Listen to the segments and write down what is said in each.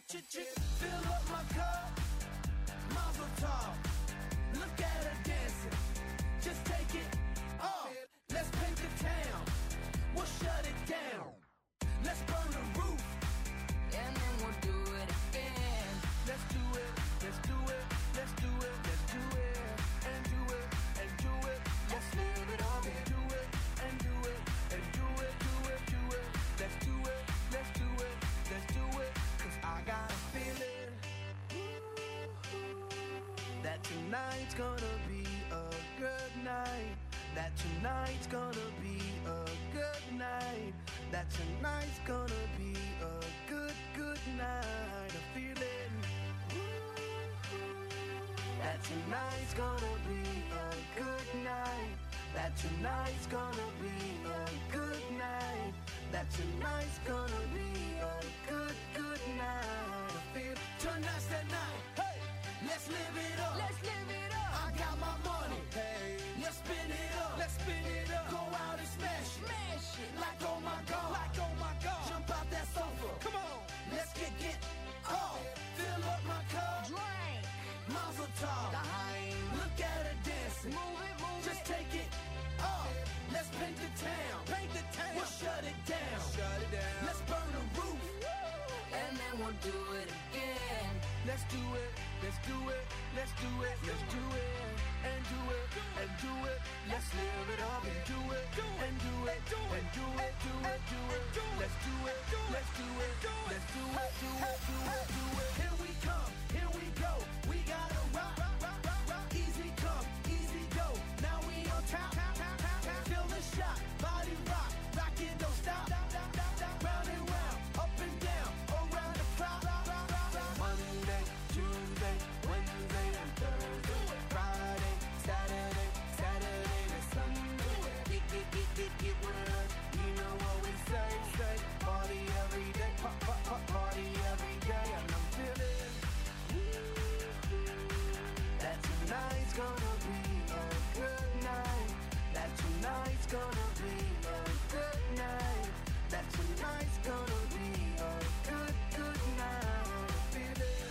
Fill up my cup, Mazel tov. Look at her dancing, just take it off. Let's paint the town, we'll shut it down. Let's burn the roof, and then we'll do it again. Let's do it, let's do it, let's do it, let's do it, and do it, and do it. Let's live it up and do it, and do it, and do it, do it, do it. Let's do it, let's do it, let's do it. 'Cause I got a feeling that tonight's gonna be a good night. That tonight's gonna be a good night. That tonight's gonna be a good, good night. A feeling that tonight's gonna be a good night. That tonight's gonna be a good night. That tonight's gonna be a good, good night. I feel tonight's that night. Hey, let's live it up. Let's live it up. I got my money. Hey, let's spin it up. Let's spin it up. Go out and smash it. Smash it. Like oh my God. Like oh my God. Jump out that sofa. Come on. Let's get off. Fill up my cup. Drink. Mazel tov. Look at her dancing. Move it, move it. Just take it off. Let's paint the town. Paint the town. We'll shut it down. Shut it down. Let's burn the roof. And then we'll do it again. Let's do it. Let's do it. Let's do it. Let's do it. And do it. And do it. Let's live it up and do it. And do it. And do it. Do it. Do it. Let's do it. Let's do it. Let's do it. Do it. Do it. Do it. Here we come. Here we go. We gotta rock. Easy come. Easy go. Now we on top. Feel the shot. Body rock. Rock it. Don't stop. Round and round. Up and down. Around the clock. Monday, Tuesday, Wednesday, and Thursday. Friday, Saturday, Saturday to Sunday. Get with us. You know what we say. Party every day. Party every day. And I'm feeling that tonight's gonna be a good night. That tonight's gonna be a good night. That tonight's gonna be a good, good night. Feeling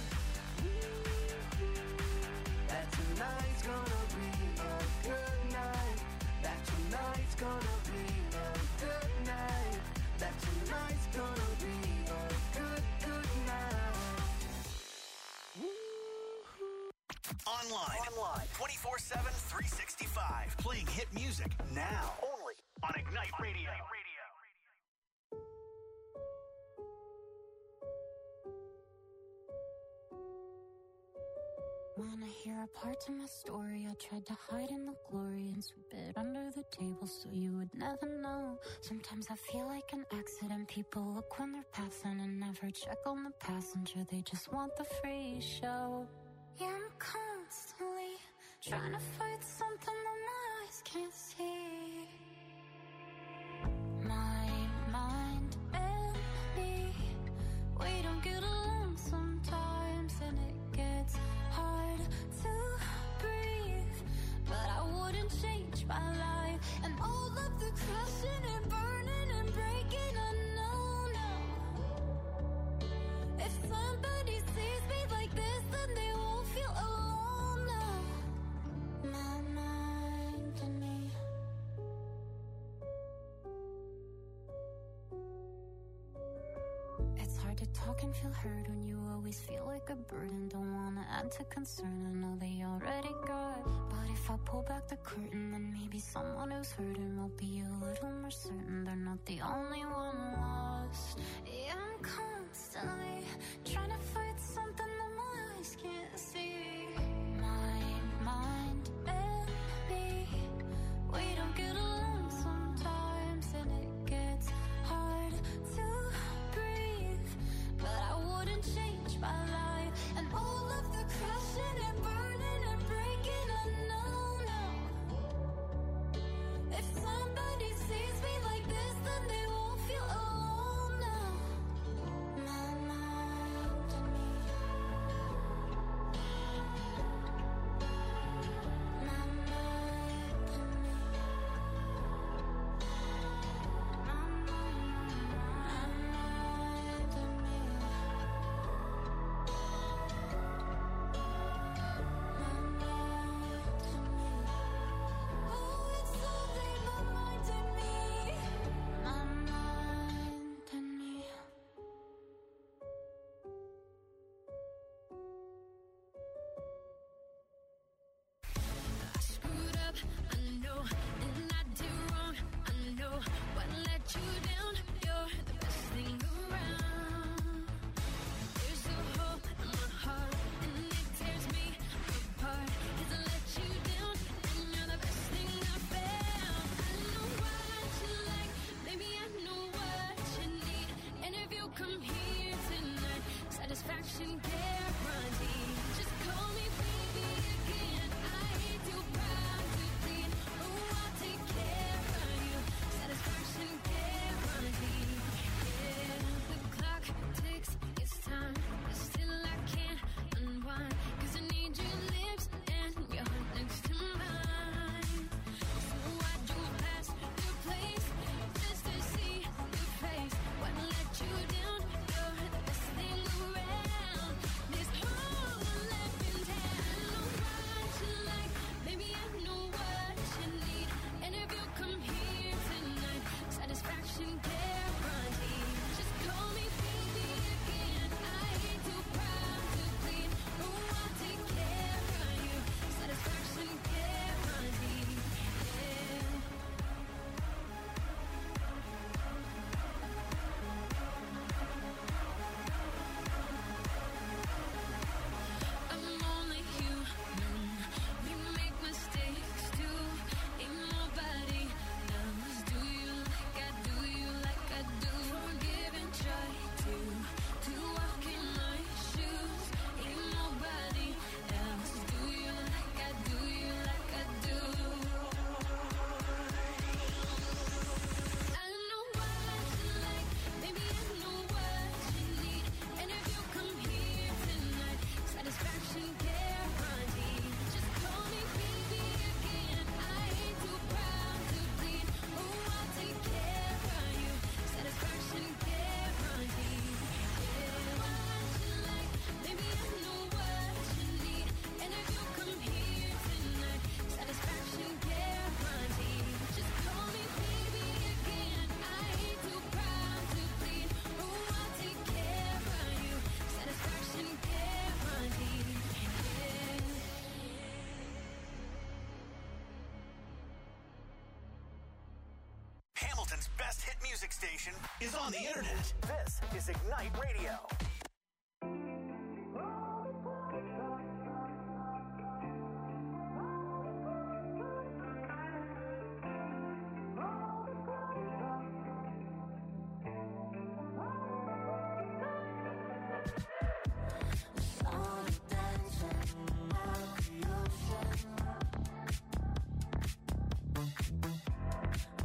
that tonight's gonna be a good night. That tonight's gonna be a good night. That tonight's gonna be a good, good night. Online. 24/7, 365. Playing hit music now. Only on Ignite Radio. Wanna hear a part of my story? I tried to hide in the glory and sweep it under the table so you would never know. Sometimes I feel like an accident. People look when they're passing and never check on the passenger. They just want the free show. Yeah, I'm constantly trying to fight something that my eyes can't see. My mind and me, we don't get along sometimes, and it gets hard to breathe. But I wouldn't change my life, and all of the crashing and burning and breaking, I know now. If somebody sees me like this, then they won't feel alone now. My mind and me. It's hard to talk and feel heard when you always feel like a burden. Don't wanna add to concern, I know they already got. But if I pull back the curtain, then maybe someone who's hurting will be a little more certain they're not the only one lost. Yeah, I'm constantly trying to fight something that my eyes can't see. My mind and me, we don't get along sometimes, and it gets hard to breathe. But I wouldn't change my life, and all of the crashing and burning and breaking, I know now. If somebody sees me like this, then they won't feel alone now. My mind and me. My guarantee. Just call me baby again. I ain't too proud to plead. Oh, I'll take care of you. Satisfaction guarantee. Yeah, the clock ticks, it's time, but still I can't unwind. 'Cause I need your lips and your heart next to mine. So I drove past your place just to see your face. What let you down? You're the best thing around. This whole life in town. I know what you like, baby, I know what you need. And if you come here tonight, satisfaction guaranteed. Just call me baby again. I ain't too proud to plead. Oh, I'll take care of you. Satisfaction guaranteed. Yeah. I'm only human. We make mistakes too. Ain't nobody knows. Do you like I do? You like I do? Forgive and try to walk in my shoes. Ain't nobody else. Do you like I do? You like I do? I know what you like, baby, I know what you need. And if you come here tonight, satisfaction guaranteed. Just call me baby again. I ain't too proud to plead. Oh, I'll take care of you. Satisfaction guaranteed. Yeah, what you like, baby, I know what you need. And if you come here tonight, satisfaction guaranteed. Just call me baby again. I ain't too proud to plead. Oh, I'll take care of you. Satisfaction guaranteed. Yeah. Hamilton's best hit music station is on the internet. This is Ignite Radio.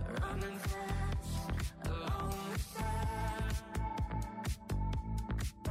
Running fast along the sand.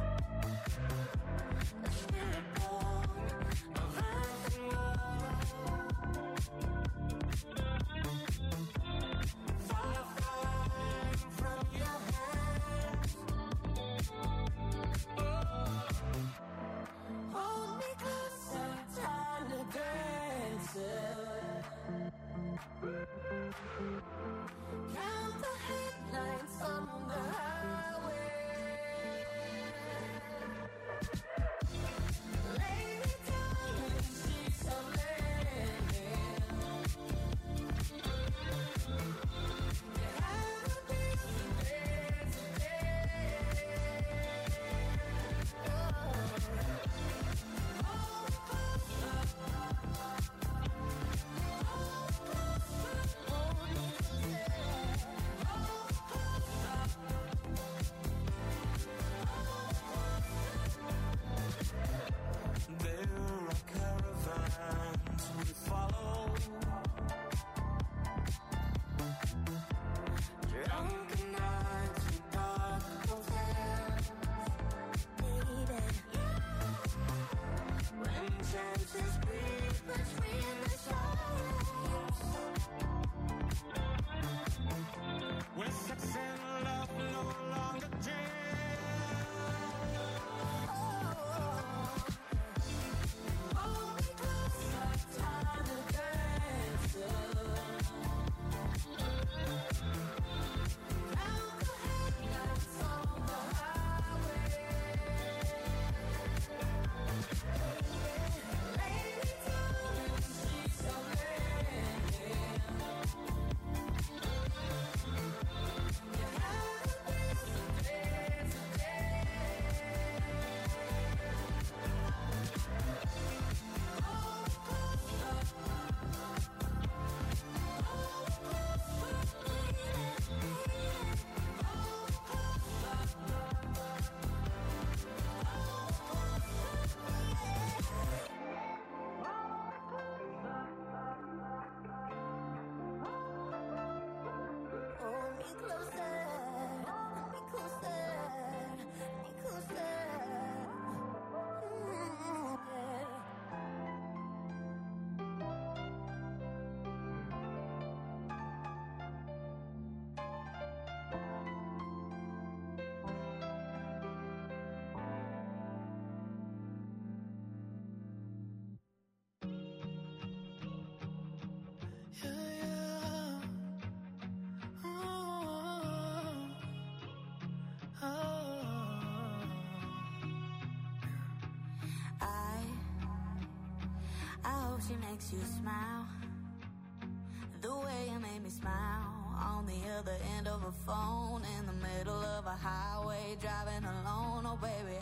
She makes you smile the way you made me smile on the other end of a phone in the middle of a highway driving alone. Oh baby,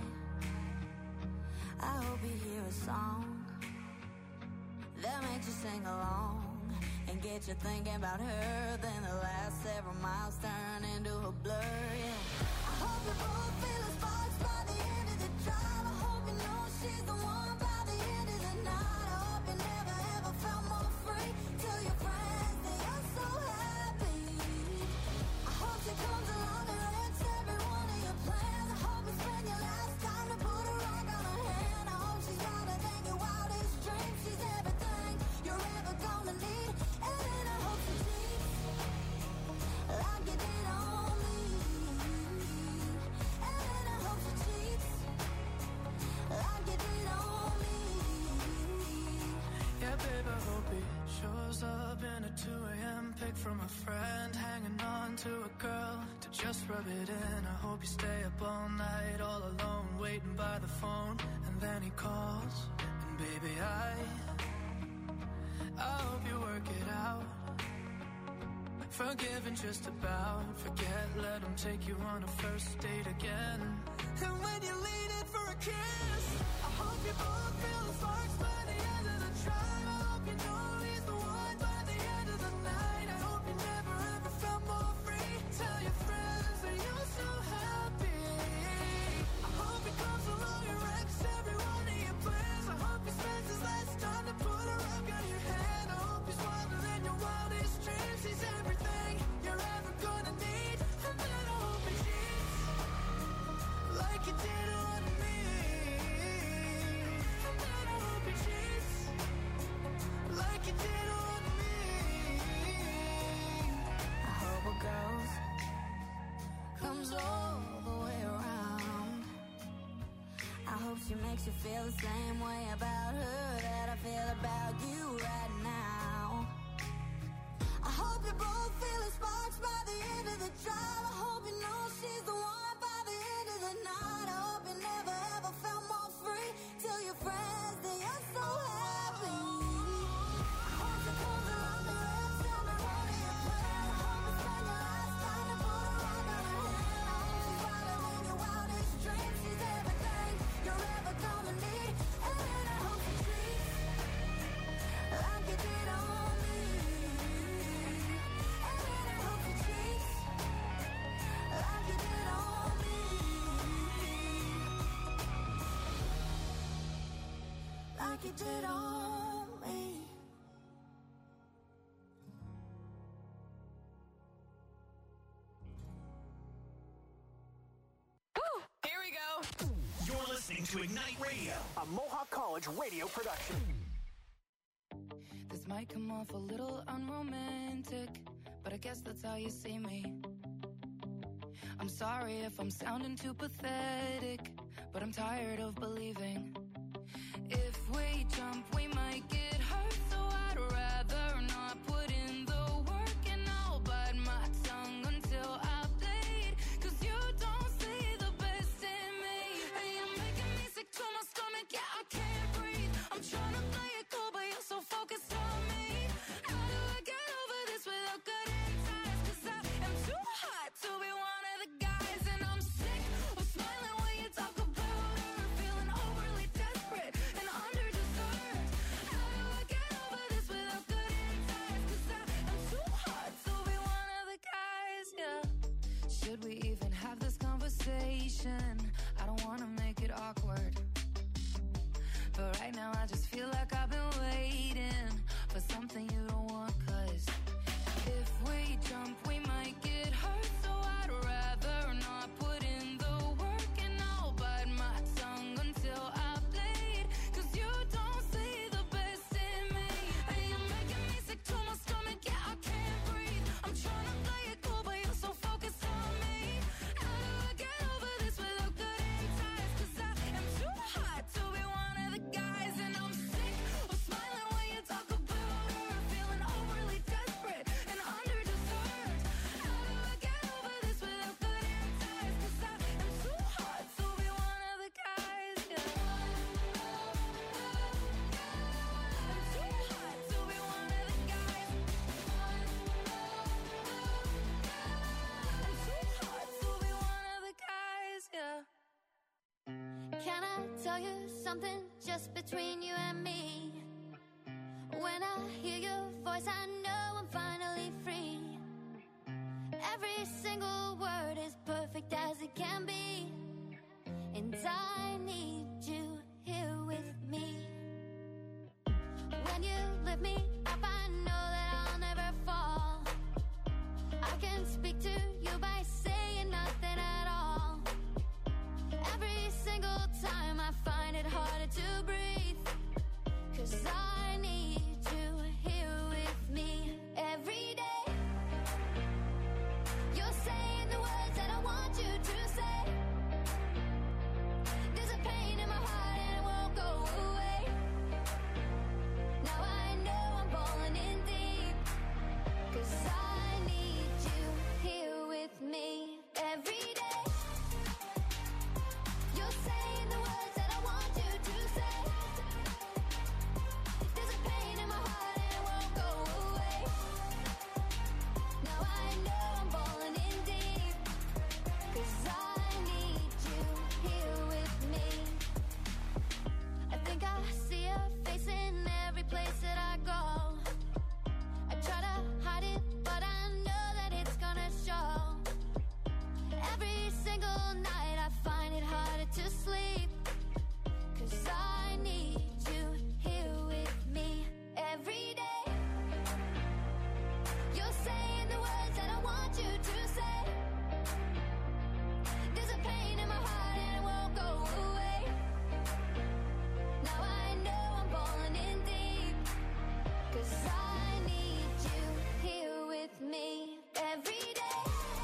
I hope you hear a song that makes you sing along and get you thinking about her. Then the last several miles turn into a blur. Yeah, I hope you both feel the sparks by the end of the drive. I hope you know she's the one by the end of the night. Felt more free. Tell your friends that you're so happy. I hope she comes along and wrecks every one of your plans. I hope you spend your last time to put a rock on her hand. I hope she's wilder than your wildest dreams. She's everything you're ever gonna need. And then I hope she cheats like you did on me. And then I hope she cheats like you did on me. Yeah, babe, I hope he shows up in a 2 a.m. pic from a friend, hanging on to a girl to just rub it in. I hope you stay up all night, all alone, waiting by the phone, and then he calls. And baby, I hope you work it out. Forgiven just about, forget, let him take you on a first date again. And when you lean in for a kiss, I hope you both feel the sparks by the end of the drive. I hope you know he's the one by the end of the night. I hope you never ever felt more free. Tell your friends that you're so happy. I hope he comes along and wrecks every one of your plans. I hope he spends his last time to put a rock on your hand. I hope he's wilder than your wildest dreams. He's everything you're ever gonna need. And then I hope he cheats like you did on me. And then I hope he cheats like you did on me. I hope it goes, comes all the way around. I hope she makes you feel the same way about her that I feel about you right now. I hope you both feel the sparks by the end of the drive. I hope you know she's the one by the end of the night. I hope you never ever felt more free. Tell your friends that you're so happy. I hope she comes along and wrecks every one of your plans. I hope you spend your last time to put a rock on her hand. I hope she's wilder than your wildest dreams. She's everything you're ever gonna need. And then I hope she treats like you did on me. And then I hope she treats like you did on me. Like you did on me. Here we go. You're listening to Ignite Radio, a Mohawk College radio production. This might come off a little unromantic, but I guess that's how you see me. I'm sorry if I'm sounding too pathetic, but I'm tired of believing. If we jump, we might get hurt, so I'd rather not put in the work, and I'll bite my tongue until I bleed. 'Cause you don't see the best in me, and you're making me sick to my stomach, yeah, I can't breathe. I'm trying to play it cool, but you're so focused on me. How do I get over this without cutting ties? 'Cause I am too hot to be one of the guys, and I'm sick of smiling when you talk about her, feeling overly desperate and underdeserved. How do I get over Can I tell you something just between you and me? When I hear your voice, I know I'm finally free. Every single word is perfect as it can be. And I need you here with me. When you lift me up, I know that I'll never fall. I can speak to you by saying nothing at all. Every single time I find it harder to breathe, 'cause I need you here with me every day. You're saying the words that I want you to say. There's a pain in my heart and it won't go away. Now I know I'm falling in deep, 'cause I need you here with me every day. You're saying the words that I want you to say. There's a pain in my heart and it won't go away. Now I know I'm falling in deep, 'cause I need you here with me. I think I see your face in every place that I go. I try to hide it, but I know that it's gonna show. Every single night I find it harder to sleep, 'cause I need you here with me every day. You're saying the words that I want you to say. There's a pain in my heart and it won't go away. Now I know I'm falling in deep, 'cause I need you here with me every day.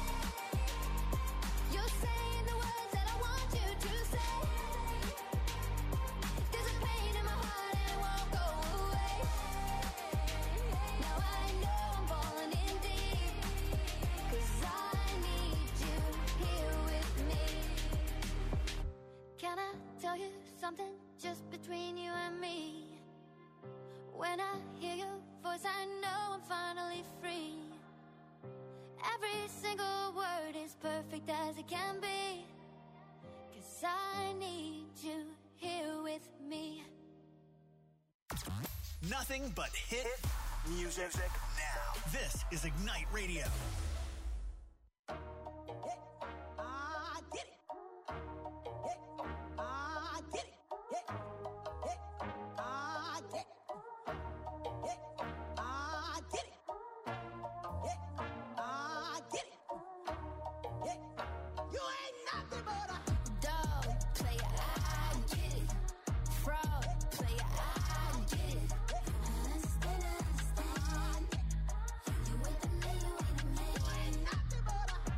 You're saying the words that I want you to say. There's a pain in my heart and it won't go away. Now I know I'm falling in deep, 'cause I need you here with me. Can I tell you something just between you and me? When I hear your voice, I know I'm finally free. Every single word is perfect as it can be, 'cause I need you here with me. Nothing but hit music now. This is Ignite Radio. Dog player, I get it. Fraud player, I get it. Understand. You ain't the man, you ain't the man. You ain't nothing but a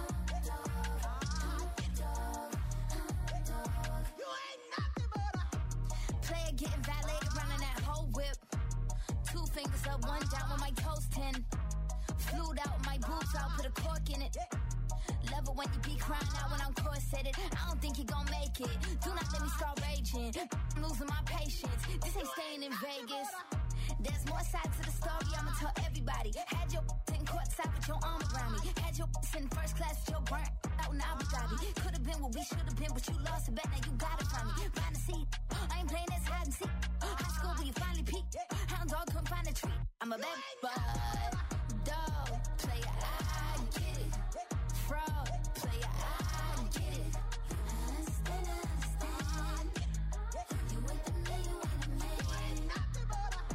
dog. You ain't nothing but a player getting valeted, running that whole whip. 2 fingers up, 1 down with my toes 10. Flued out my boobs, I'll put a cork in it. Love it when you be crying out when I'm corseted. I don't think you gon' make it. Do not let me start raging. I'm losing my patience. This ain't staying in Vegas. There's more sides to the story, I'ma tell everybody. Had your sitting courtside with your arm around me. Had your in first class with your burnt out in Abu Dhabi. Could've been what we should've been, but you lost a bet, now you gotta find me. Find a seat, I ain't playing this hide and seek. High school where you finally peaked. Hound dog couldn't find a treat. I'm a bad bud. Dog player, I get it. Fraud player, I get it. Understand. You ain't the man, you ain't the man. You ain't nothing but a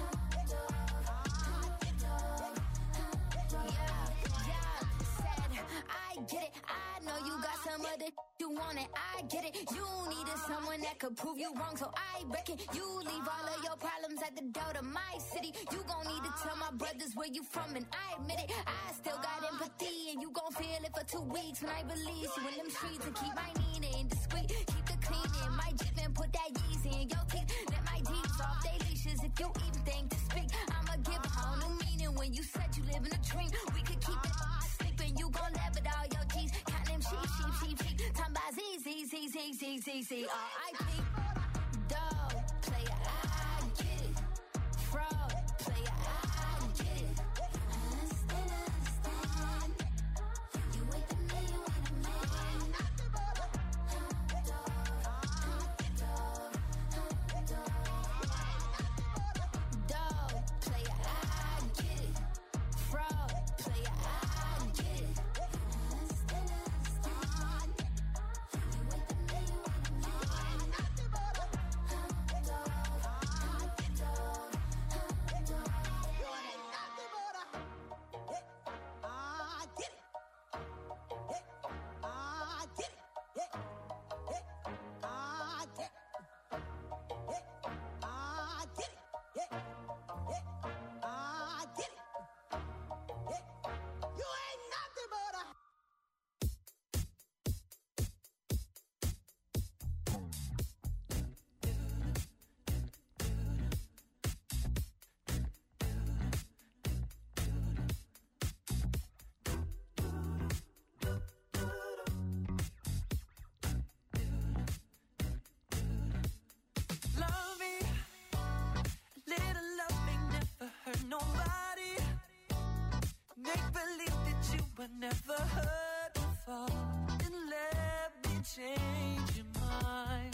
dog. Yeah, said, I get it. I know you got some other you want it. I get it. You needed someone that could prove you wrong, so I reckon you leave all of your problems at the door to my city. You gon' need to tell my brothers where you from, and I admit it. I still got empathy, and you gon' feel it for 2 weeks when I release you in them streets and keep my meaning discreet. Keep the cleaning, my Jeep and put that Yeezy in your teeth. Let my D's off they leashes if you even think to speak. I'ma give a whole new meaning when you said you live in a dream. We could keep it sleeping, you gon' laugh at all your G's. Count them sheep. Time by Z, R.I.P. Dog player, I get it. Fraud player, I get it. Understand. You ain't the man, you ain't the man. You ain't nothing but a dog. never heard before. And let me change your mind.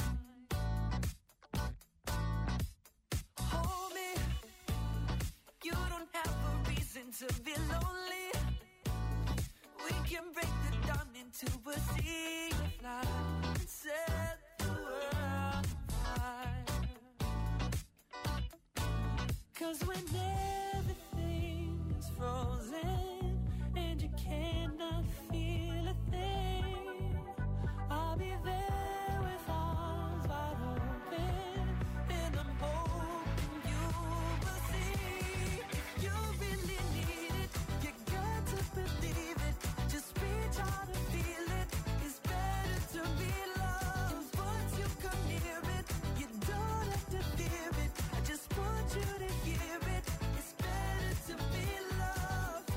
Hold me. You don't have a reason to be lonely. We can break the dawn into a sea of light and set the world on fire. 'Cause when everything is frozen and you cannot feel a thing, I'll be there with arms wide open, and I'm hoping you will see. If you really need it, you got to believe it. Just reach out and feel it. It's better to be loved. And once you come near it, you don't have to fear it. I just want you to hear it. It's better to be loved.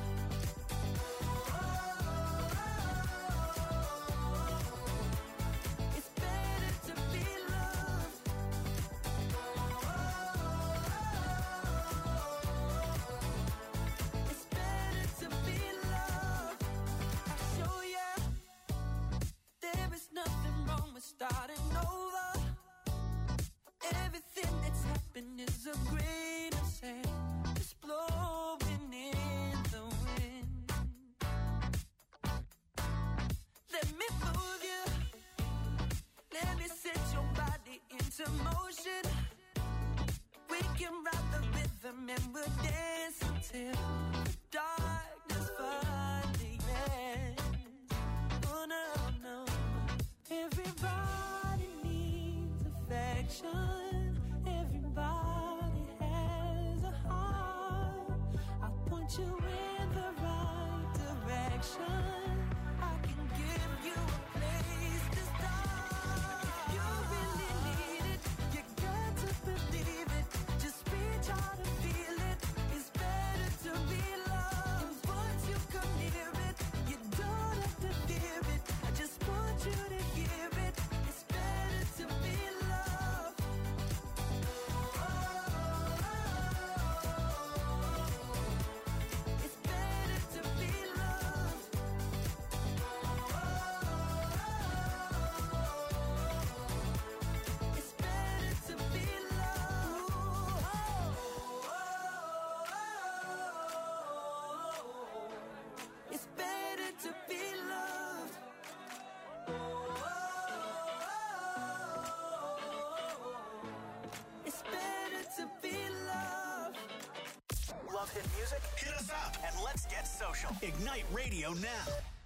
It's better to be loved. It's better to be loved. I'll show ya. There is nothing wrong with starting over. Everything that's happened is a grain of sand, just blowing in the wind. Let me move you. Let me set your body into motion. We can ride the rhythm and we'll dance until the darkness finally ends. Oh no, no. Everybody needs affection. Everybody has a heart. I'll point you in the right direction. I can give you a place to start. You really need it. You got to believe it. Just reach out and feel it. It's better to be loved. And once you come near it, you don't have to fear it. I just want you to hear it. It's better to be loved. It's better to be loved. It's better to be loved. It's better to be loved. It's better to be loved. Love hit music? Hit us up and let's get social. Ignite Radio now.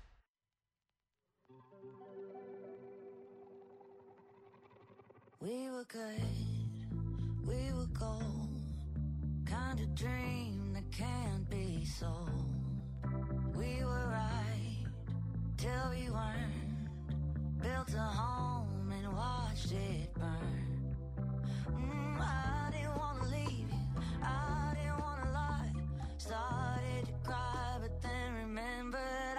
We were good, we were gold. Kind of dream that can't be sold. We were right till we weren't. Built a home and watched it burn. I didn't wanna leave you, I didn't wanna lie. Started to cry, but then remembered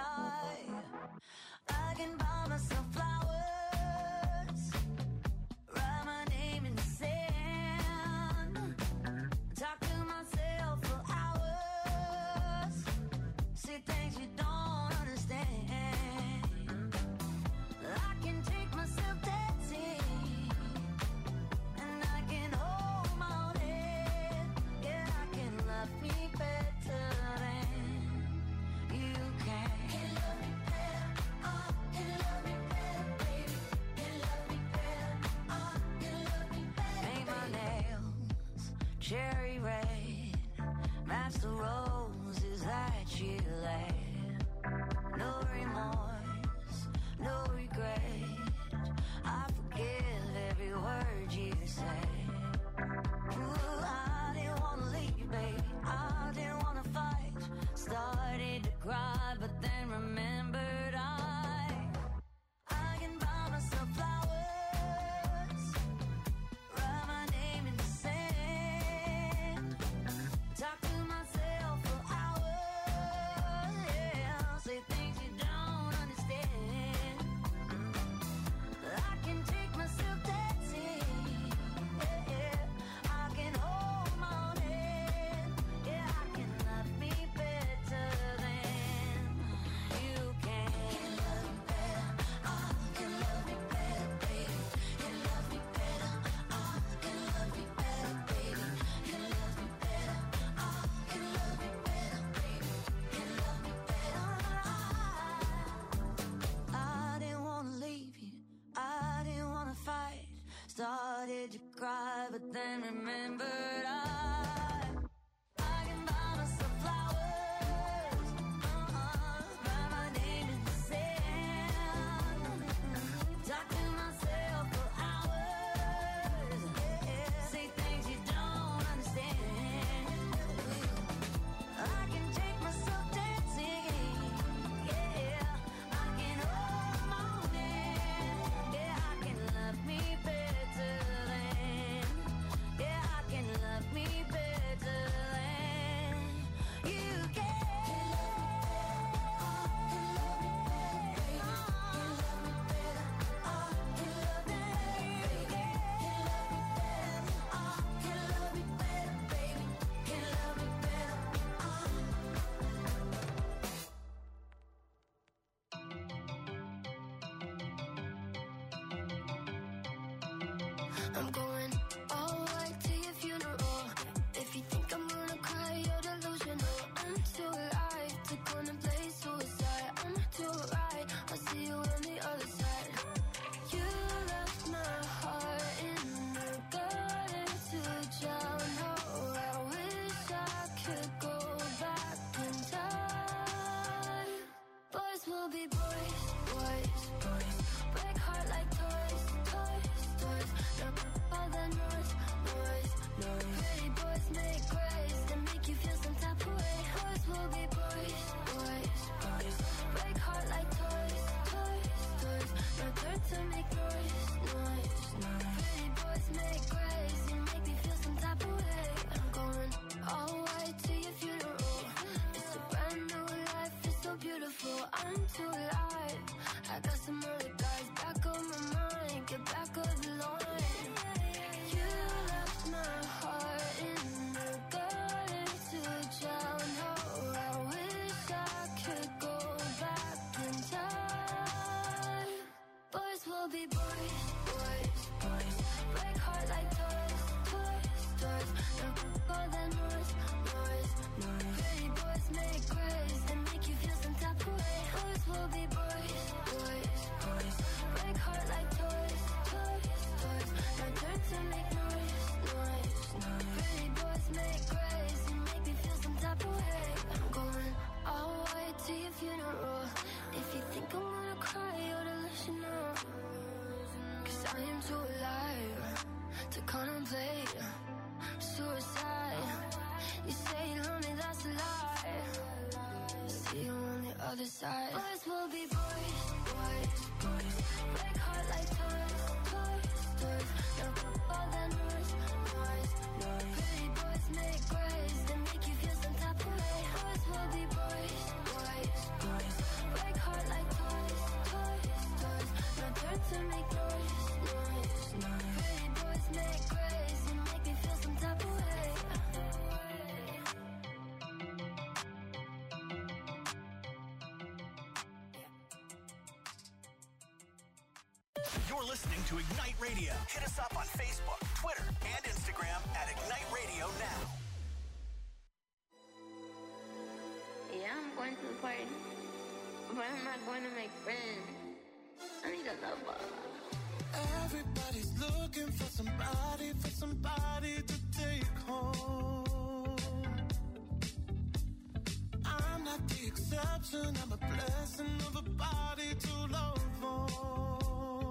I can buy myself flowers, write my name in the sand, talk to myself for hours, see things you don't understand. I can take myself dancing, and I can hold my own head. Yeah, I can love me better than you can. Can love me better, can love me better, baby. Can love me better, can love me better. Paint my nails cherry red, match the roses that you laid. No remorse, no regret. I forgive every word you say. Ooh, I didn't wanna leave, baby. I didn't wanna fight. Started to cry, but then remembered I can buy myself flowers, write my name in the sand, talk to myself for hours, yeah, say things you don't understand. I can take myself dancing, yeah, I can hold my own head, yeah, I can love me better than you I'm going all white to your funeral. If you think I'm gonna cry, you're delusional. I'm too alive to contemplate suicide. I'm too right, I'll see you on the other side. You left my heart in the gutter to drown. Oh, I wish I could go back in time. Boys will be boys, boys, boys. Break heart like toys, toys, toys. Now all the noise, noise, noise. Pretty boys make grace and make you feel some type of way. Boys will be boys, boys, boys. Break heart like toys, toys, toys. No turn to make noise, noise, noise. Pretty boys make grace and make me feel some type of way. I'm going all white to your funeral. It's a brand new life, it's so beautiful. I'm too alive. I got some other guys back on my mind. Get back on the line. You left my heart in the gutter to drown. Oh, I wish I could go back in time. Boys will be boys, boys, boys. Break heart like toys, toys, toys. Now all the noise, noise, noise. Pretty boys make grace and make you feel some type of way. Boys will be boys, boys, boys. Break heart like toys, toys, toys. Now turn to make noise, noise, noise. Pretty boys make grace and make me feel some type of way. I'm going all white to your funeral. If you think I'm gonna cry, you're delusional. Cause I am too alive to contemplate suicide. You say you love me, that's a lie. See you on the other side. Boys will be boys, boys, boys. Break heart like toys, toys, toys. Now all that noise, noise, noise. Pretty boys make grace and make you feel some type of way. Boys will be boys, boys, boys. Break heart like toys, toys, toys. Now turn to make noise, noise, noise. Pretty boys make grace and make me feel some type of way. You're listening to Ignite Radio. Hit us up on Facebook, Twitter, and Instagram at Ignite Radio Now. Yeah, I'm going to the party, but I'm not going to make friends. I need a lover. Everybody's looking for somebody to take home. I'm not the exception, I'm a blessing of a body to love on.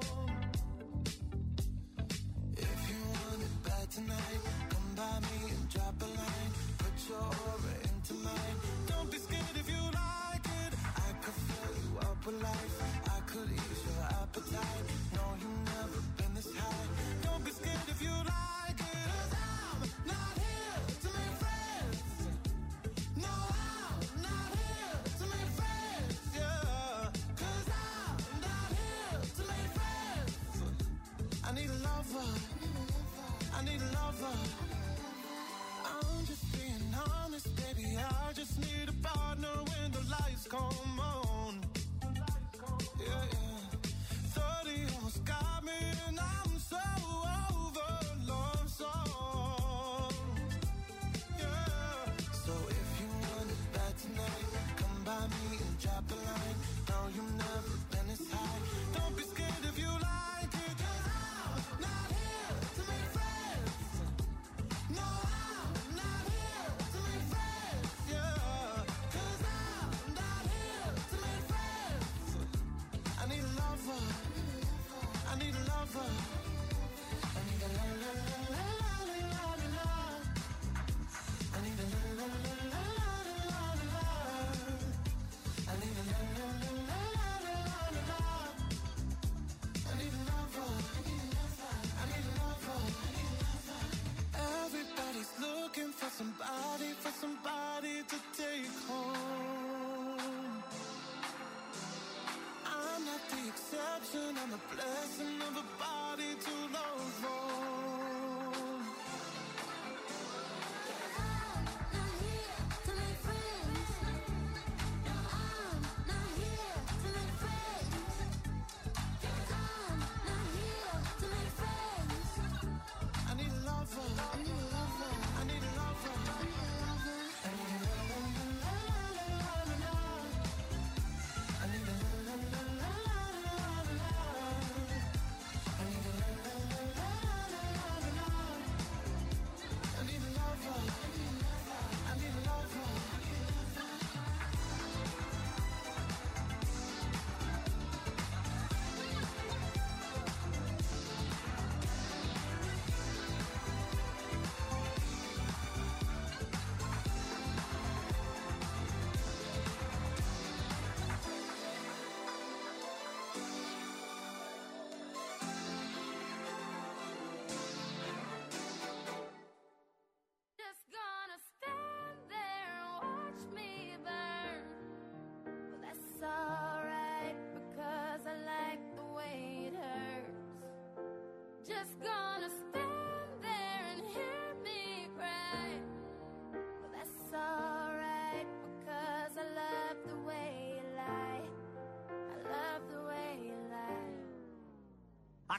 If you want it bad tonight, come by me and drop a line. Put your aura into mine. Don't be scared if you like it. I could fill you up with life. I could ease your appetite. No, you've never been this high. Don't be scared if you like it. 'Cause I'm not here to make friends. No, I'm not here to make friends. Yeah, 'cause I'm not here to make friends. I need a lover. I need a lover. I'm just being honest, baby. I just need a partner when the lights come on. Yeah, yeah. 30 almost got me and I'm so over love song. Yeah. So if you want it bad tonight, come by me and drop a line. No, you've never been this high. Don't be scared if you like it. 'Cause I'm not here to make friends. No, I'm not here to make friends. Yeah. 'Cause I'm not here to make friends. I need a lover. I need a lover. I need a la la la la la la la la. I need a la la la la la la la la. I need a la la la la la la la. I need a lover. I need a lover. Everybody's looking for somebody to take home. I'm not the exception, I'm a blessing of a body to love on. I'm not here to make friends. No, I'm not here to make friends. I'm not here to make friends.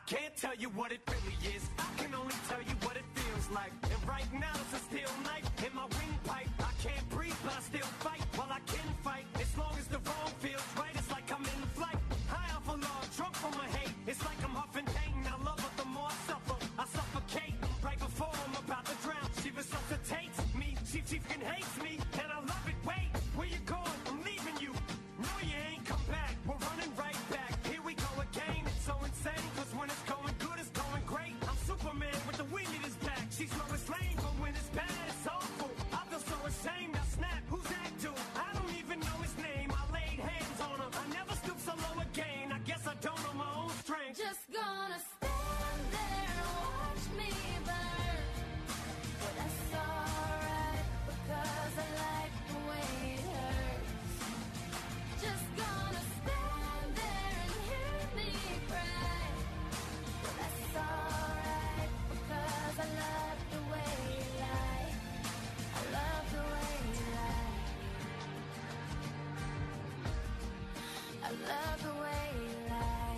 can't tell you what it really is. I can only tell you what it feels like. And right now it's a steel knife in my windpipe. I can't breathe, but I still fight. Well, I can fight as long as the wrong feels right. It's like I'm in flight, high off of love, drunk from my hate. It's like I'm huffing pain. I love her the more I suffer. I suffocate right before I'm about to drown. She resuscitates me. She fucking hates me, and I love it. Wait, where you going? I'm leaving you. No, you ain't come back. We're running right back. Here we go again. It's so insane, cause when it's going good, it's going great. I'm Superman with the wind in his back. She's Lois Lane, but when it's bad, it's awful. I feel so ashamed. I snap. Who's that dude? I don't even know his name. I laid hands on him. I never stoop so low again. I guess I don't know my own strength. Just gonna stand there and watch me burn. But that's alright, because I like the way it hurts. Just gonna stand there and hear me cry. But that's alright, because I love the way you lie. I love the way you lie. I love the way you lie.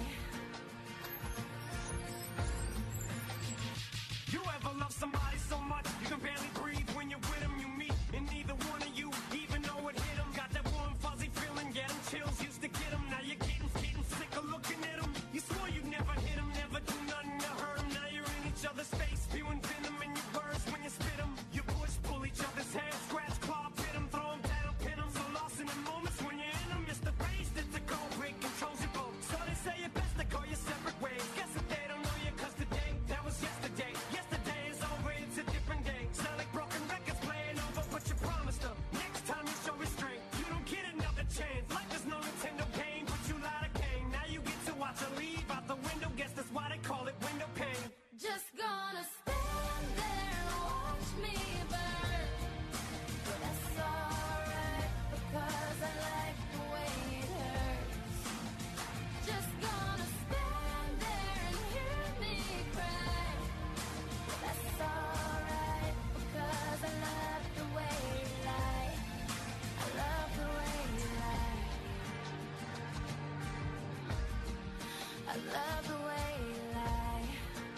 You ever love somebody so much you can barely breathe when you're with them? You meet, and neither one of you even know it hit them. Got that warm fuzzy feeling, get them chills, used to get them. Now you're getting sick of looking at them. You swore you'd never hit them, never do nothing to hurt them. Now you're in each other's face, spewing venom in your words when you spit them. You push, pull each other's hair, scratch, claw, pit them, throw them down, pin them. So lost in the moments when you're in them, it's the rage that's the cold break controls your boat. So they say it best to go your separate ways. Guess that they don't know you, cause today, that was yesterday. Yesterday is over, it's a different day. Sound like broken records playing over, but you promised her next time you show restraint, you don't get another chance. Life is no Nintendo game, but you lied again. Now you get to watch her leave out the window. Guess that's why they call it window pane. Just gonna stand there and watch me burn. But that's alright, because I like the way it hurts. Just gonna stand there and hear me cry. But that's alright, because I love the way you lie. I love the way you lie. I love the way you lie.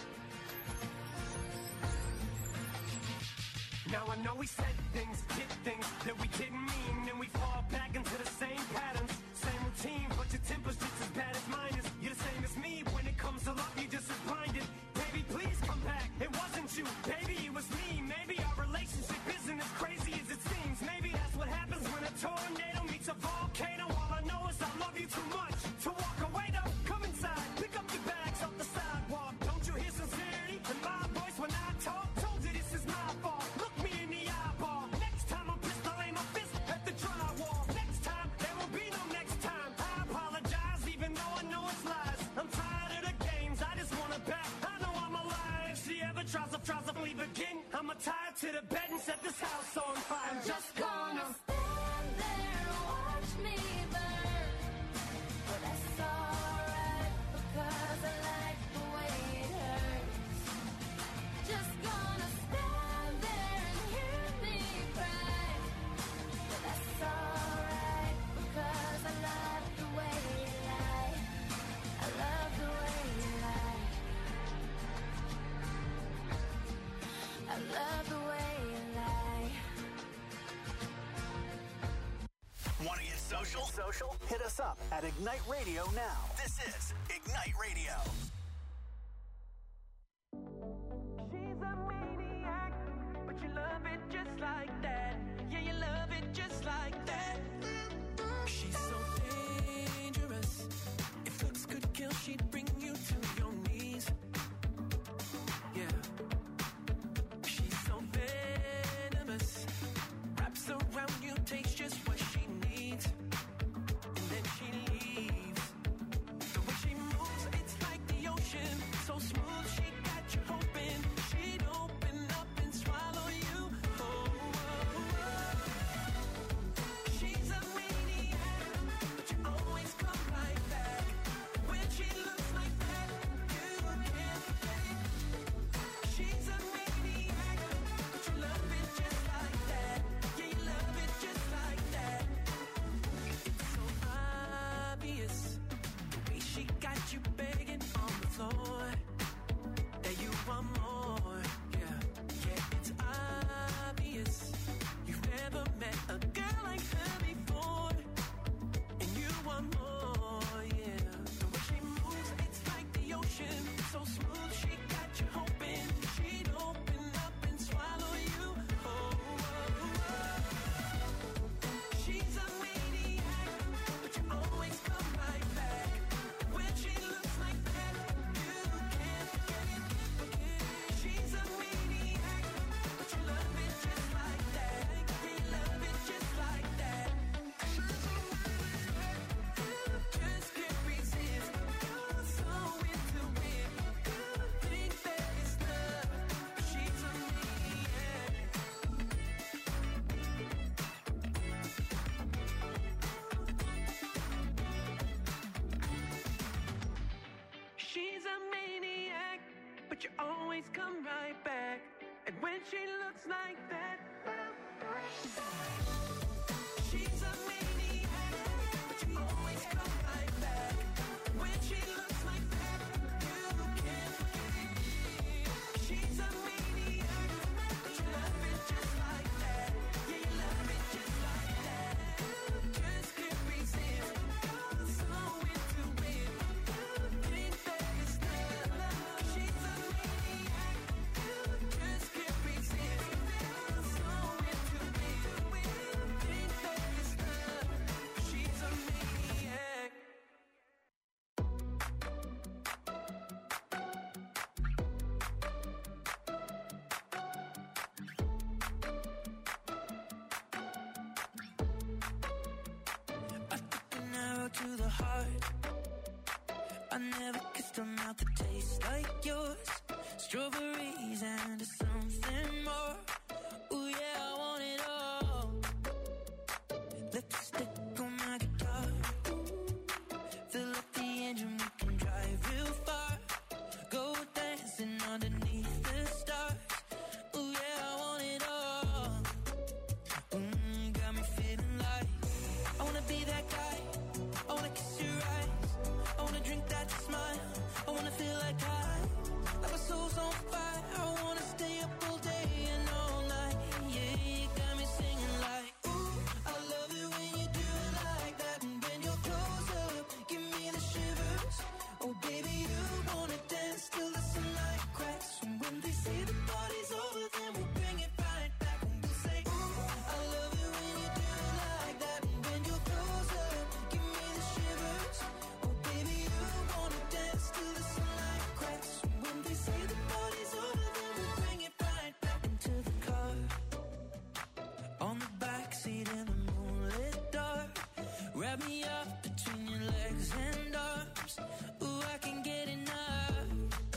Now I know we said things, did things that we didn't mean, and we fall back into the same patterns, same routine, but your temper's just as bad as mine is. You're the same as me, when it comes to love, you're just as blinded. Baby, please come back, it wasn't you, baby, it was me. Maybe our relationship isn't as crazy as it seems. Maybe that's what happens when a tornado meets a volcano. All I know is I love you too much to walk away though. Come inside, pick up your bags off the sidewalk. Don't you hear sincerity in my voice when I talk? Told you this is my fault. Look me in the eyeball. Next time I'm pissed, I'll aim my fist at the drywall. Next time, there will be no next time. I apologize, even though I know it's lies. I'm tired of the games, I just wanna back. I know I'm alive. If she ever tries to leave again, I'ma tie her to the bed and set this house on fire. I'm just gonna stand there and watch me burn. But that's alright, because I like the way it hurts. Just gonna stand there and hear me cry. But that's alright, because I love the way you lie. I love the way you lie. I love the way you lie. Want to get social? Hit us up at Ignite Radio now. This is Ignite Radio. She's a maniac, but you love it just like that. Yeah, you love it just like that. She's so dangerous. If looks could kill, she'd bring you to your knees. Yeah. She's so venomous. Wraps around you, takes just what she needs. And then she leaves. The way she moves, it's like the like that. She's a maniac, but you always come right back. When she looks like that, you can't forget. She's a maniac, but you love it just like that. Yeah, you love it just like that. Just can't resist. You're so into it. Think that it's love. She's a maniac. Just can't resist. You're so into it. Think that it's love. She's a maniac. I took an arrow to the heart. I never kissed a mouth that tastes like yours. Strawberries and something more. Ooh yeah, I want it all. Lipstick on my guitar. Fill up the engine, we can drive real far. Go dancing underneath the stars. Ooh yeah, I want it all. Got me feeling like I wanna be that guy. I wanna kiss your eyes. I wanna drink that smile. I wanna feel like like my soul's on fire. I wanna stay up all day and all night. Yeah, you got me singing like, ooh, I love it when you do it like that. And when you're close up, give me the shivers. Oh baby, you wanna dance till the sunlight cracks. And when they say the party's over, then we'll bring it right back. And we'll say, ooh, I love it when you do it like that. And when you're close up, give me the shivers. Oh baby, you wanna dance till the sunlight cracks. And when they say the party's over, then we'll bring it right back into the car. On the backseat in the moonlit dark. Wrap me up between your legs and arms. Ooh, I can get enough.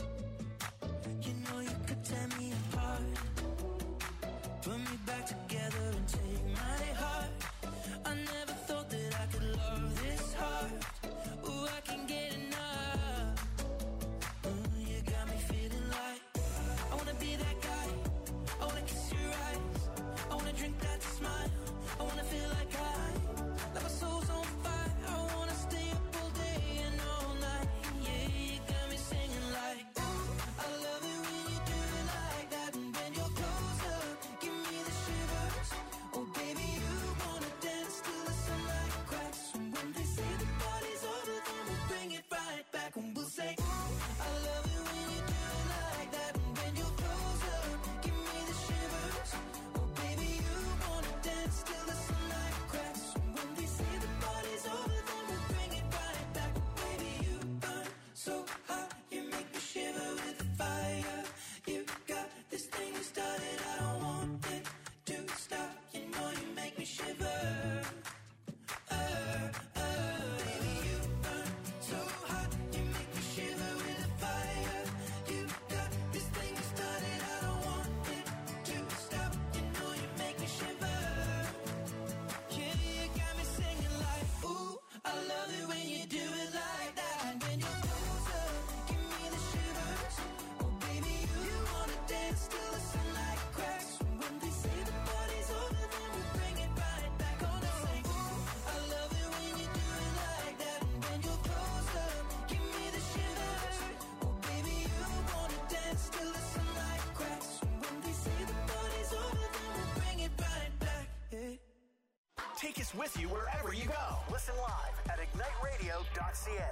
You know you could tear me apart. Put me back together and take my heart. I never thought that I could love this hard. Ooh, I can get enough. Ooh, you got me feeling like I wanna be that guy. I wanna kiss your eyes. I wanna drink that smile. I wanna feel like my soul's on fire. I wanna stay up all day and all night. Yeah, you got me singing like, ooh, I love it when you do it like that. And when you're close up, give me the shivers. Oh baby, you wanna dance till the sunlight cracks. And when they say the party's over, then we'll bring it right back. And we'll say, ooh, I love it when you do it like that. And when you're close up, give me the shivers. Oh baby, you wanna dance till the sunlight cracks. And when they say the party's over, then we'll bring it right back. Baby, you burn so hot, you make me shiver with the fire. You got this thing you started, I don't want it to stop. You know you make me shiver. Baby, you burn so hot, you make me shiver with the fire. You got this thing you started, I don't want it to stop. You know you make me shiver. Yeah, you got me singing like, ooh, I love it when you do it like that. And when you're close up, give me the shivers. Oh baby, you wanna dance till the sunlight cracks. And when they say the party's over, then we'll bring it right back. Gonna say, ooh, I love it when you do it like that. And when you're close up, give me the shivers. Oh baby, you wanna dance till the sunlight cracks. And when they say the party's over, then we'll bring it right back. Yeah. Take us with you wherever you go. Listen live at igniteradio.ca.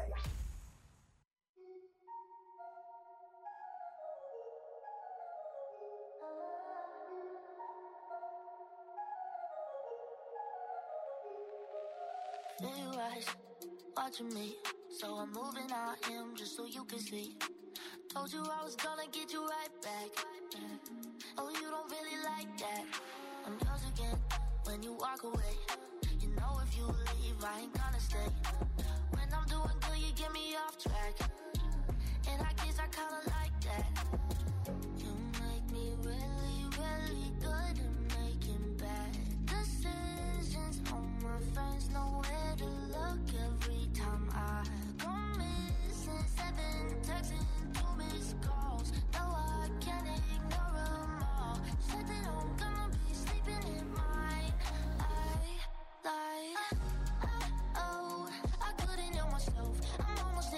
Feel your eyes watching me, so I'm moving out him just so you can see. Told you I was gonna get you right back. Oh, you don't really like that. I'm yours again when you walk away. You know if you leave, I ain't gonna stay. When I'm doing good, you get me off track. And I guess I kinda like that. You make me really, really good at making bad decisions. All my friends know where to look every time I go missing. 7 texts and 2 missed calls. No, I can't ignore them all. Said they don't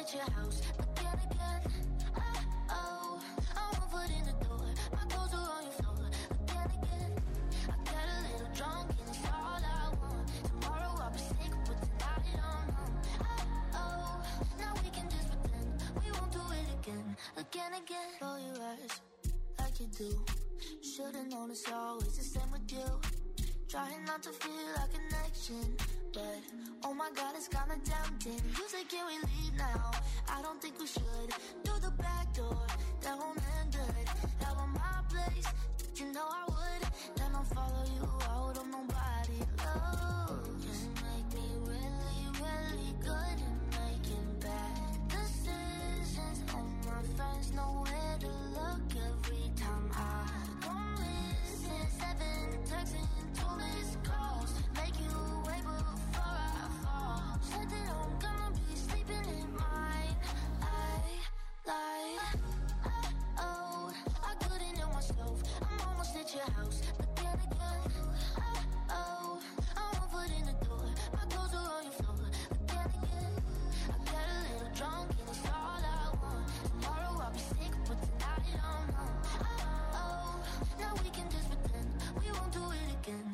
at your house again. Oh, I'm 1 foot in the door, my clothes are on your floor again. I got a little drunk and it's all I want. Tomorrow I'll be sick, but tonight I'm home. Oh, now we can just pretend we won't do it again. Roll your eyes like you do. Should've known it's always the same with you. Trying not to feel a connection, but oh my God, it's kinda tempting. You say, can we leave now? I don't think we should. Through the back door, that won't end good. Out on my place, you know I would. Then I'll follow you out on nobody. Oh, you make me really, really good at making bad decisions. All my friends know where to look every time I go missing. 7 texts and 2 missed calls. Make you wait before I fall. Said that I'm gonna be sleeping in mine. I lied. Oh, I couldn't help myself. I'm almost at your house again. Oh, I'm 1 foot in the door, my clothes are on your floor again. I got a little drunk and it's all I want. Tomorrow I'll be sick, but tonight I'm home. Oh, now we can just pretend we won't do it again.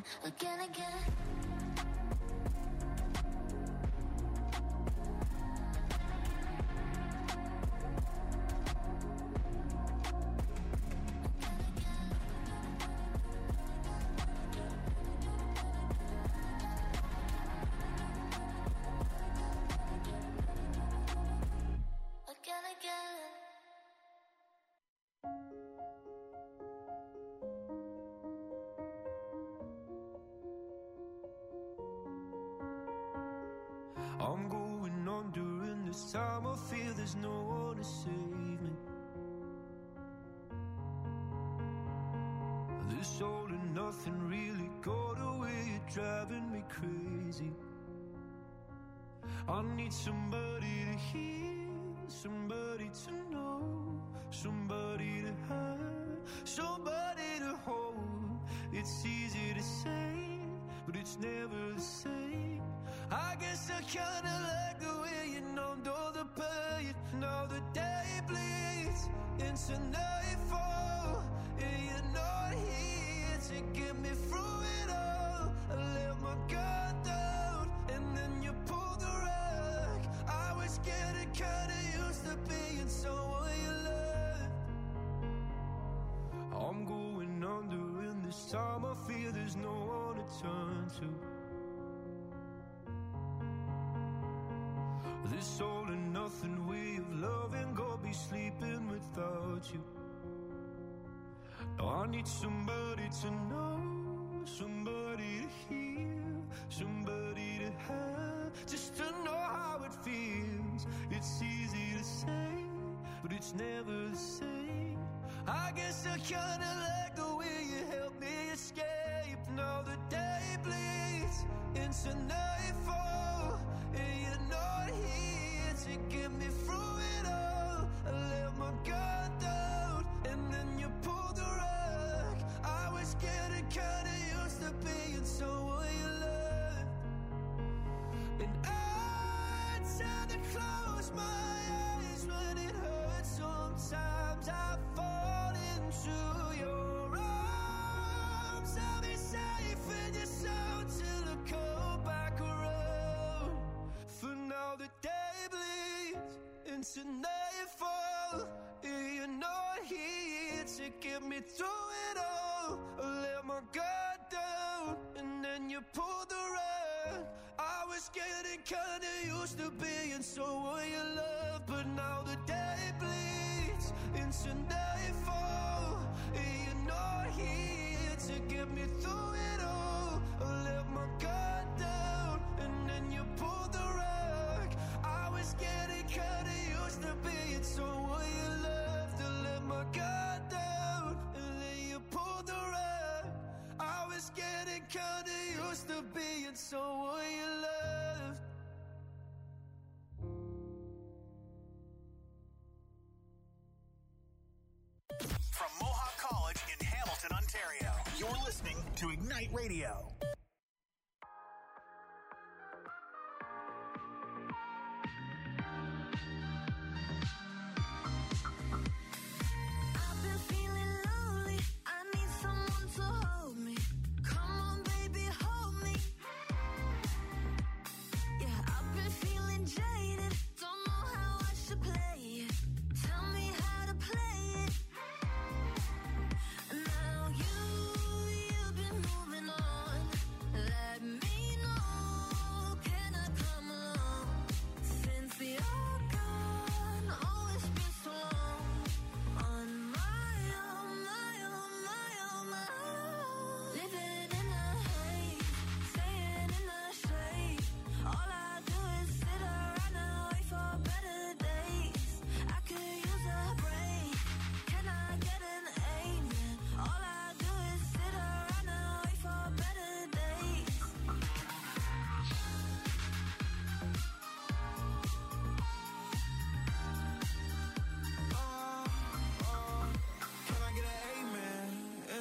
I'm going under, and this time I feel there's no one to save me. This all and nothing really got away, you're driving me crazy. I need somebody to hear, somebody to know, somebody to have, somebody to hold. It's easy to say, but it's never the same. I guess I kinda like the way you numbed all the pain. Now the day bleeds into nightfall, and you're not here to get me through it all. I let my guard down, and then you pulled the rug. I was getting kinda used to being someone you loved. I'm going under, and this time I feel there's no one to turn to. This all and nothing way of loving, go be sleeping without you. Now I need somebody to know, somebody to hear, somebody to have, just to know how it feels. It's easy to say, but it's never the same. I guess I kinda like the way you help me escape. Now the day bleeds into nightfall, and you're not here to get me through it all. I let my guard down, and then you pulled the rug. I was getting kinda used to being someone you loved, and I tend to close my eyes when it hurts. Sometimes I fall into your arms. I'll be safe in your soul till I come back around. For now the day bleeds into nightfall, and you're not here to get me through it all. I let my guard down, and then you pulled the rug. I was getting kinda used to being someone you love, but now the day bleeds into nightfall, and you're not here to get me through it all. I let my guard down, and then you pulled the rug. I was getting kinda used to being someone you loved. I let my guard down, and then you pulled the rug. I was getting kinda used to being someone you loved. From Mohawk College in Hamilton, Ontario, you're listening to Ignite Radio.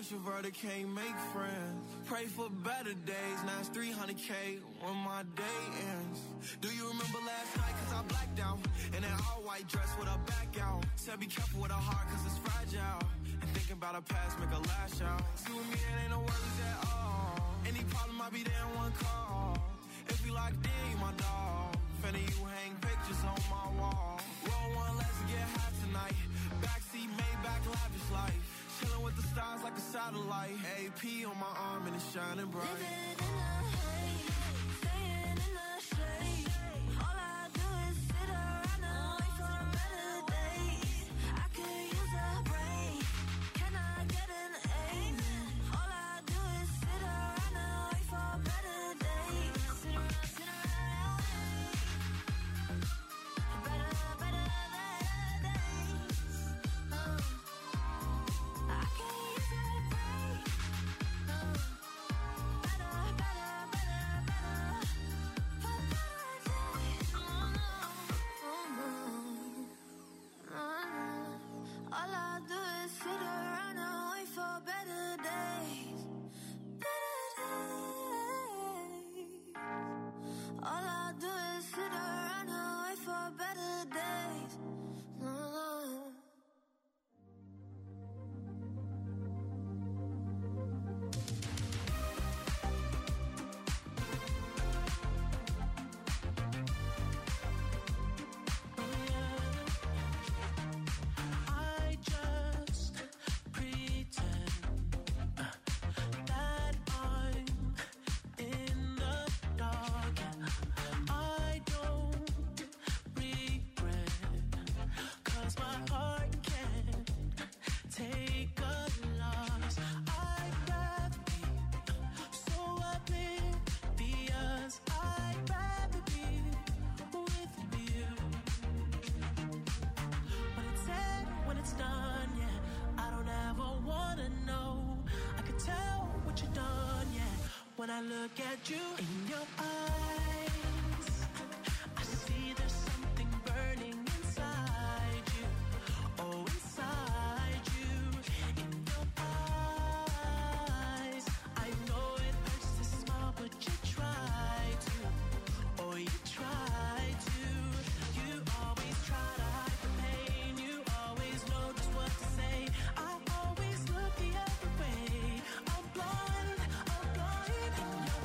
Introverted can't make friends. Pray for better days. Now it's 300K when my day ends. Do you remember last night? Cause I blacked out. In an all-white dress with her back out. Said be careful with her heart cause it's fragile. And thinking about her past make her lash out. See with me it ain't no worries at all. Any problem I be there in one call. If we locked in, you my dog. Finna you hang pictures on my wall. Roll one, let's get high tonight. Backseat, Maybach, lavish life. Chillin' with the stars like a satellite. AP on my arm and it's shining bright. Living in the haze, staying in the shade. All I do is sit around and wait for better days. I could use a break. Can I get an amen? All I do is sit around and wait for better days. Sit around and wait. Better days. I can use a break. Better for better days. All I do is sit around and wait for better days. Better days. All I do is sit around and wait for better days. I just pretend that I'm in the dark. I don't regret, 'cause my heart can't take a loss. I'd rather be so oblivious. I'd rather be with you. When it's said, when it's done, yeah, I don't ever wanna know. I can tell what you've done, yeah. When I look at you in your eyes, I see there's something burning inside you. Oh, inside you, in your eyes. I know it hurts to smile, but you try to. Oh, you try to. You always try to hide the pain. You always know just what to say. I always look the other way. I'm blind in your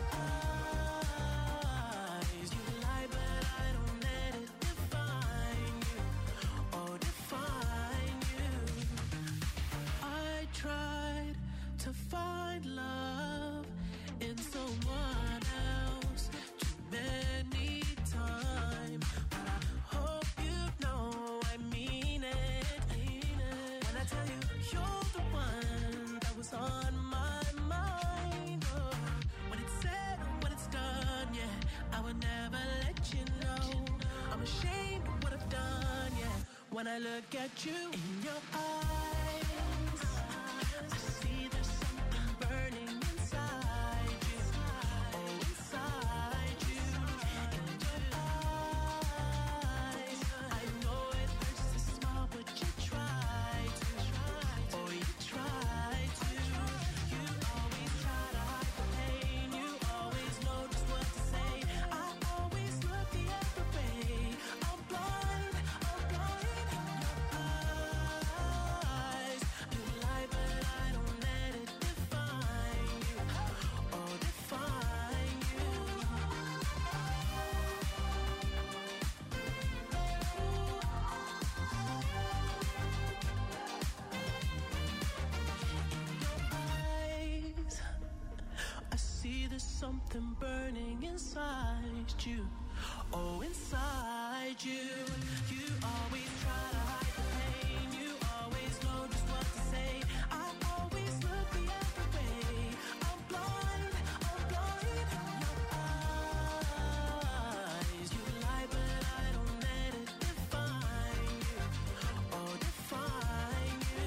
eyes. You lie, but I don't let it define you. Oh, define you. I tried to find love in someone else too many times, but I hope you know I mean it. When I tell you you're the one that was on my mind. Oh, when it's said, when it's done, yeah, I would never let you know. I'm ashamed of what I've done, yeah. When I look at you in your eyes, I see there's something burning inside you. Oh, inside you, in your eyes. I know it hurts to smile, but you try to. Oh, you try to. You always try to hide the pain. You always know just what to say. I always look the other way. I'm blind in your eyes. You lie, but I don't let it define you. Oh, define you. Eyes, I see there's something burning inside you. Oh, inside you. You always try to hide the pain. You always know just what to say. I always look the other way. I'm blind in your eyes. You lie, but I don't let it define you. Oh, define you.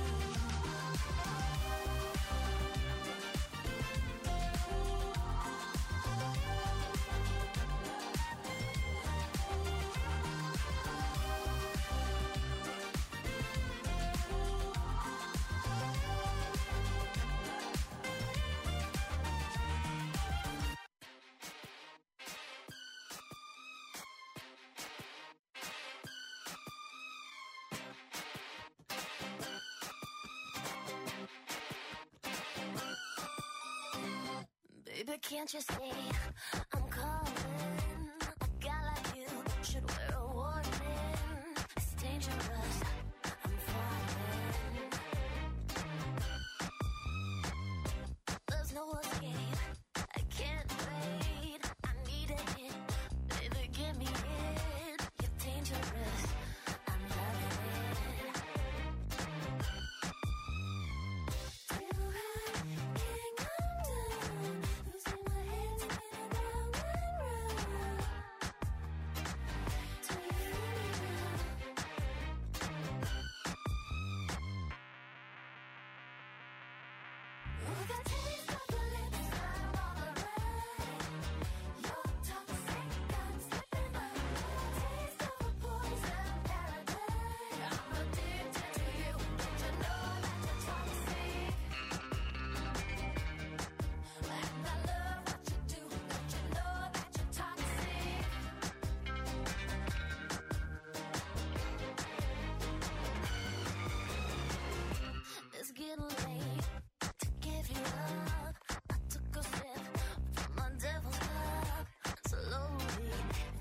Baby, can't you see